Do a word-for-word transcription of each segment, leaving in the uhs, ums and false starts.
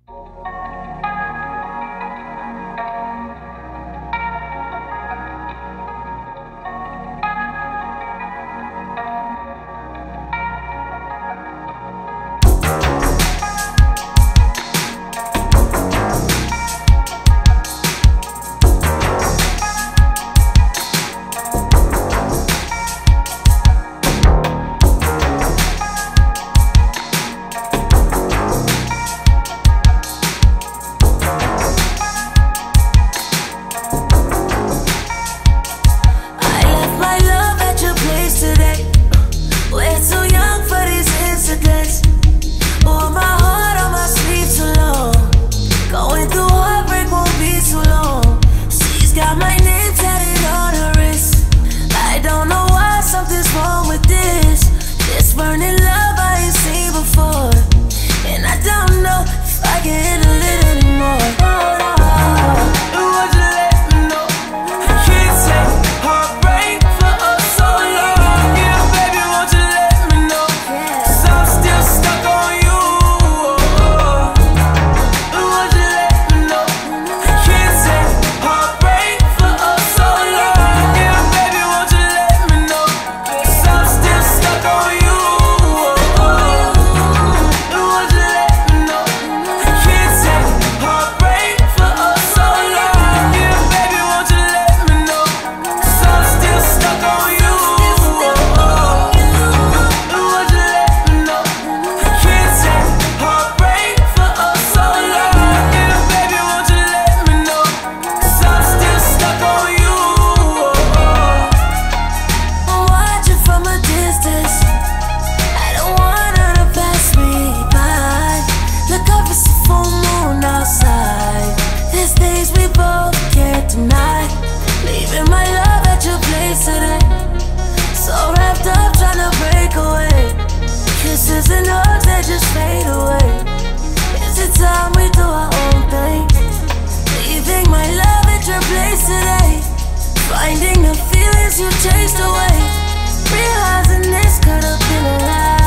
You chased away, realizing this could have been a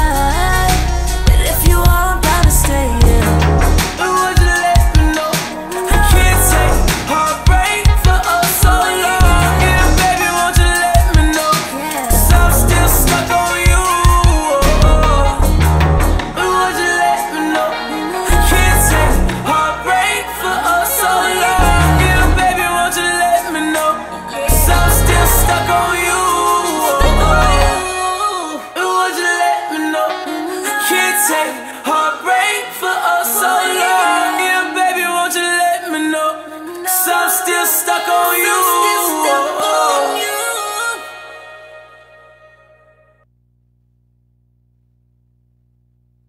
lie. But if you are, I'm down to stay, yeah. Would you let me know? I can't take heartbreak for us so long. Yeah, baby, won't you let me know? Cause I'm still stuck on you. Would you let me know? I can't take heartbreak for us so long. Yeah, baby, won't you let me know? Cause I'm still stuck on you. Take heartbreak for us so long. Yeah, baby, won't you let me know? Cause I'm still stuck on you.